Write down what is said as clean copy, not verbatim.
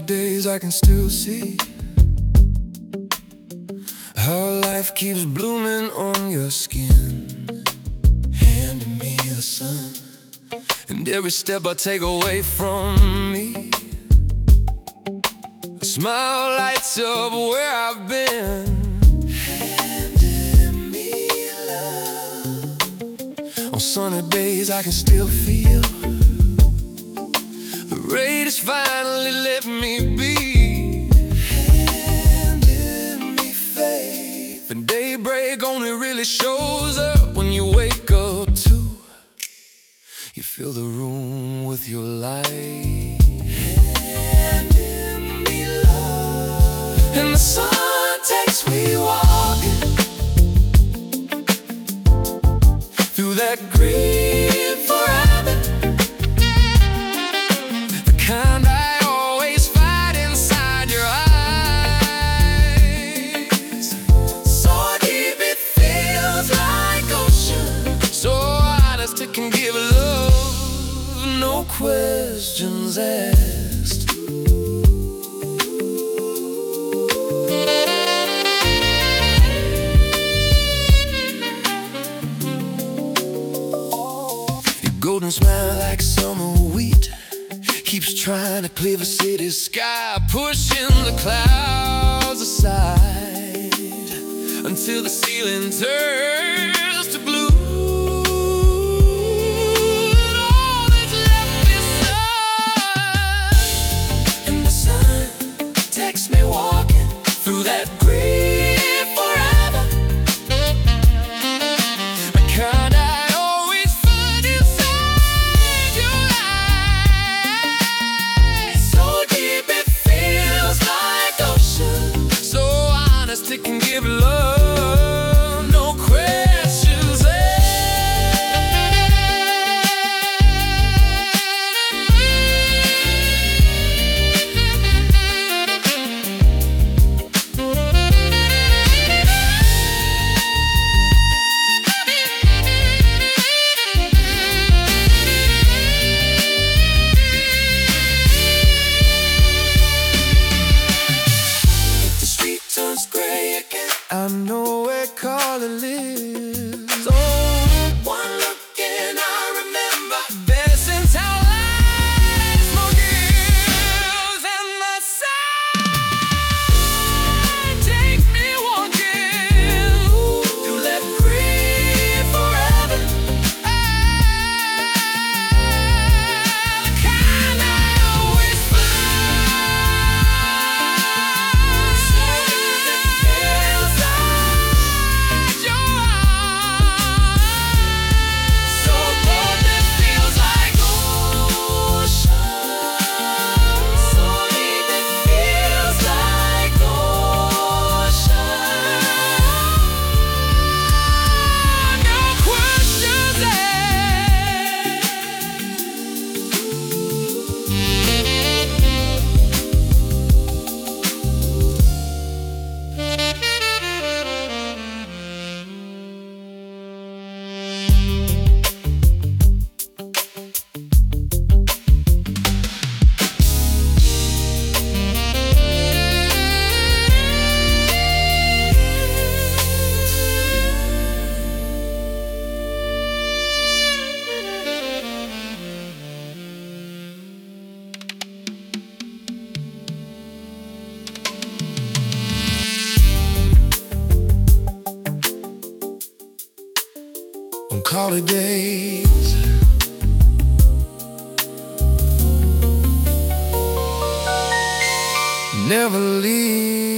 days I can still see how life keeps blooming on your skin, handing me the sun. And every step I take away from me, a smile lights up where I've been, handing me love. On sunny days I can still feel the rain has finally let me be, handing me faith. And daybreak only really shows up when you wake up too. You fill the room with your light, handing me love. And the sun takes me walking through that green forever, the kind I always find inside your eyes. So deep it feels like ocean, so honest it can give love, no questions asked. Your golden smile like summer wheat keeps trying to clear the city sky, pushing the clouds aside until the ceiling turns to blue. And all that's left is sun. And the sun takes me walking through that green forever, the kind I always find inside your eyes. So deep it feels like ocean, so honest it can give love, no questions I know where Carla lives. Oh, one look and I remember better since our last smoke gills. And the sun take me walking through that green forever, the kind I always on cloudy days. Never leave.